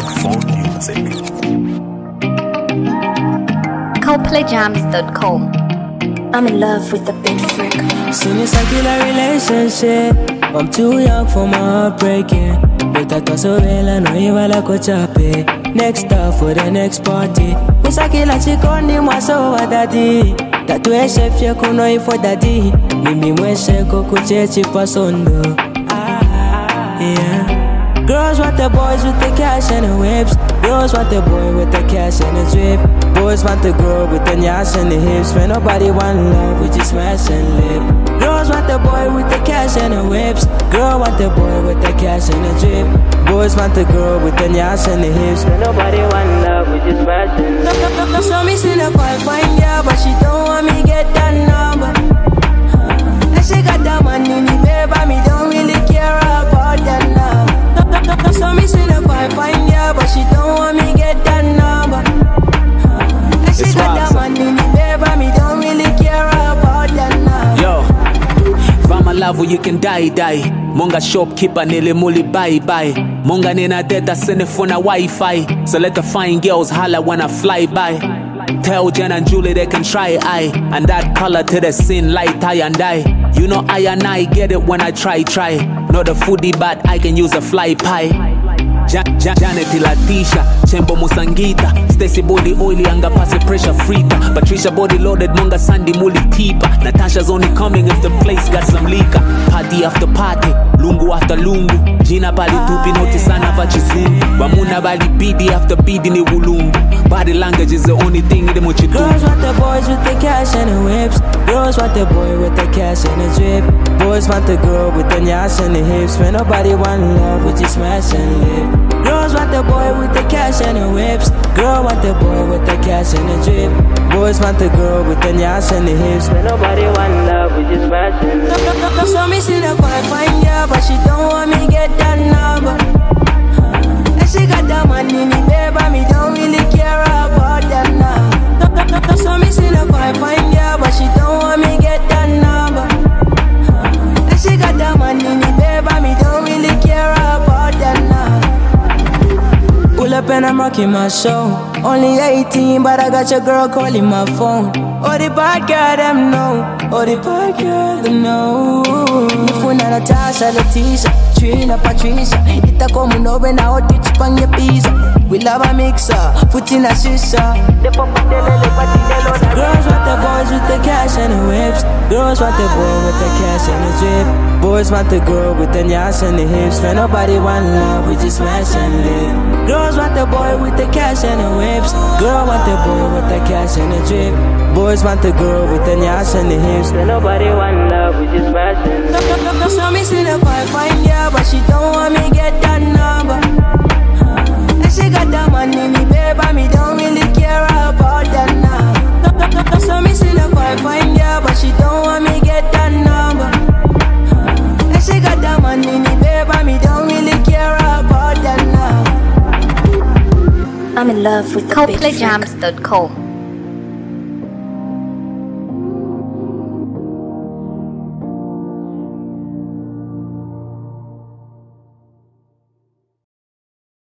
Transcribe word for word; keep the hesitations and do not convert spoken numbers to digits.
Phone music. coldplay jams dot com. I'm in love with the big freak. Soon as I kill a relationship, I'm too young for my heartbreaking. But I thought so well, I know you will like a chape. Next stop for the next party. Miss I kill a chicken, you must over daddy. That way chef you could know for daddy. Mimi mweshe kukuche chipa sondo. Ah, yeah. Girls want the boys with the cash and the whips. Girls want the boy with the cash and the drip. Boys want the girl with the nyash and the hips. When nobody want love, we just smash and lip. Girls want the boy with the cash and the whips. Girl want the boy with the cash and the drip. Boys want the girl with the nyash and the hips. When nobody want love, we just smash and lip. So me see the fine fine girl, but she don't want me get that number. And she got that money in the baby, me don't really care about that now. So me see the fine fine girl, but she don't want me get that number. And she got that money in the baby, me don't really care about that now. Yo, if I'm alive, you can die, die. Monga shopkeeper nile muli bye bye. Monga nena data send it for na Wi-Fi. So let the fine girls holla when I fly by. Tell Jen and Julie they can try I. And that color to the sin light I and I. You know I and I get it when I try try. Not a foodie but I can use a fly pie. Ja- ja- Janet Latisha, Chembo Musangita, Stacy body oily anga pass pressure frita. Patricia body loaded Monga Sandy Muli Tipa. Natasha's only coming if the place got some liquor. Party after party, lungu after lungu. Gina bali tupi noti sana vachizungu. Bamuna bali bidi after bidi ni wulungu. Body language is the only thing in the mochi. Girls want the boys with the cash and the whips. Girls want the boy with the cash and the drip. Boys want the girl with the nyash and the hips. When nobody want love, we just smash and live. Girls want the boy with the cash and the whips. Girl want the boy with the cash and the drip. Boys want the girl with the nyash and the hips. When nobody want love, we just smash and live. So me see the fine fine girl, but she don't want me get that number. And she got that money in the baby, me don't really care about that now. So me see the fine fine girl, but she don't want me get that number. And she got that money in the baby, me don't really care about that now. Pull up and I'm rocking my show. Only eighteen, but I got your girl calling my phone. Oh, the bad girl, them know. Oh, the bad girl, them know. Nifuna Natasha, Leticia, Trina, Patricia. Ita como no ven a otich pan your pizza. We love a mixer, foot in a shisha. Girls want the boys with the cash and the whips. Girls want the boy with the cash and the drip. Boys want the girl with the nyash and the hips. When nobody want love, we just smash and live. Girls want the boy with the cash and the whips. Girl want the boy with the cash and the drip. Boys want the girl with the nyash and the hips. When nobody want love, we just smash and live. So me see the fine fine girl, but she don't want me get that number. And she got that money in the baby, me don't really care about that now. So me see the fine fine girl, but she don't want me get that number. And she got that money in the baby, me don't really care about that now. I'm in love with the big freak. coldplay jams dot com.